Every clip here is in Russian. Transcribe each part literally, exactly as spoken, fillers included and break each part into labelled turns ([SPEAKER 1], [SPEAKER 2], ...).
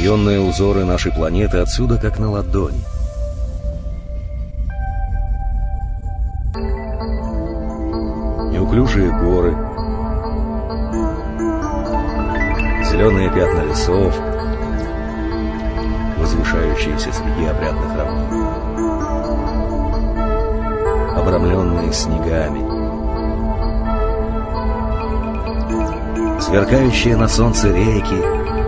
[SPEAKER 1] Потаенные узоры нашей планеты отсюда как на ладони. Неуклюжие горы, зеленые пятна лесов, возвышающиеся среди опрятных равнин, обрамленные снегами, сверкающие на солнце реки,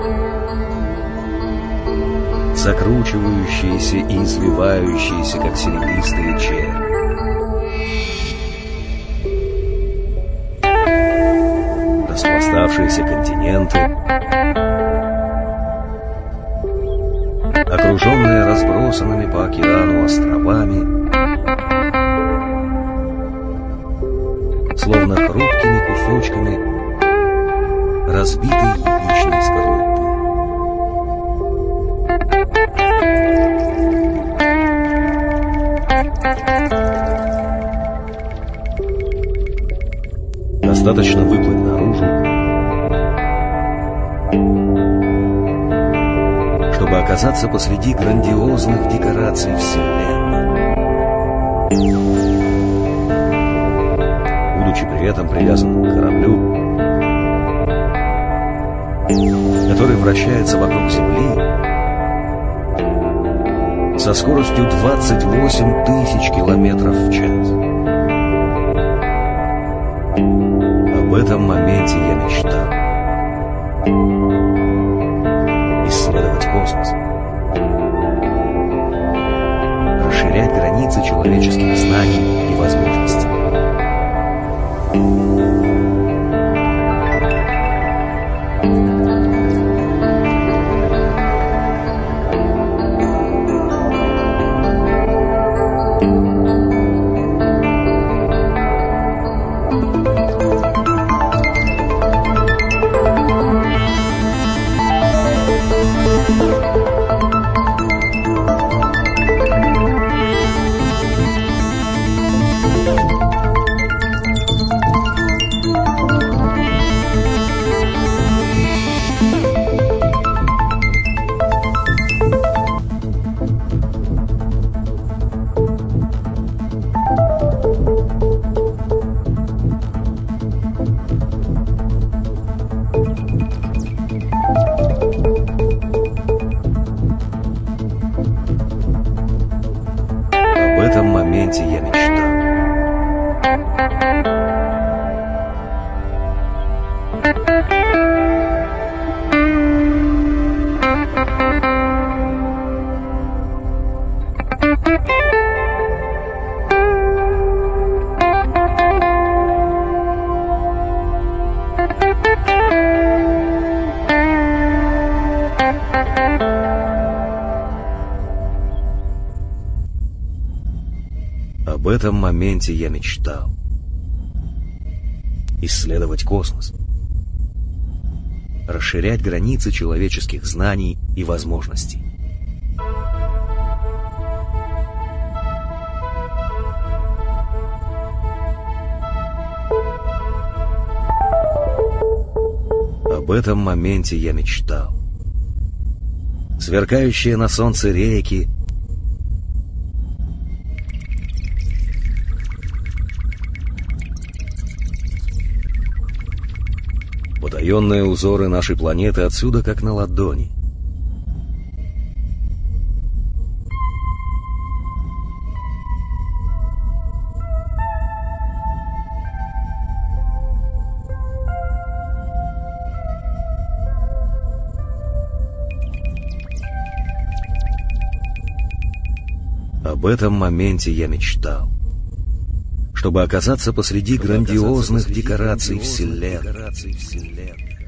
[SPEAKER 1] закручивающиеся и извивающиеся, как серебристые черви. Распластавшиеся континенты, окруженные разбросанными по океану островами, словно хрупкими кусочками разбитой яичной скорлупы. Достаточно выплыть наружу, чтобы оказаться посреди грандиозных декораций Вселенной, будучи при этом привязанным к кораблю, который вращается вокруг Земли со скоростью двадцать восемь тысяч километров в час. Об этом моменте я мечтал. Исследовать космос, расширять границы человеческих знаний и возможностей. В этом моменте я мечтал. Об этом моменте я мечтал. Исследовать космос, расширять границы человеческих знаний и возможностей. Об этом моменте я мечтал. Сверкающие на солнце реки, потаенные узоры нашей планеты отсюда как на ладони. Об этом моменте я мечтал. Чтобы оказаться посреди грандиозных декораций Вселенной.